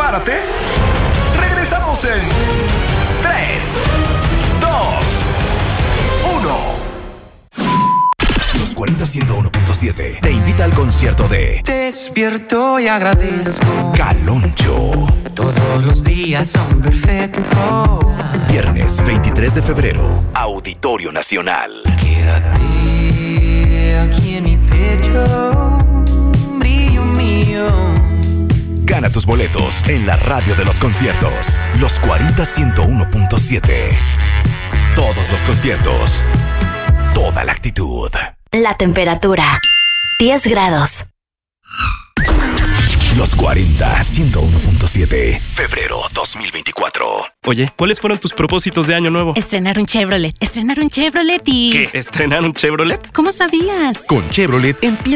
prepárate. Regresamos en 3, 2, 1. Los 40-101.7 te invita al concierto de Despierto y agradezco. Caloncho. Todos los días son perfectos. Viernes 23 de febrero, Auditorio Nacional. Quédate aquí en mi pecho, brillo mío. Gana tus boletos en la radio de los conciertos. Los 40-101.7. Todos los conciertos. Toda la actitud. La temperatura, 10 grados. Los 40-101.7. Febrero 2024. Oye, ¿cuáles fueron tus propósitos de año nuevo? Estrenar un Chevrolet y... ¿Qué? ¿Estrenar un Chevrolet? ¿Cómo sabías? Con Chevrolet empieza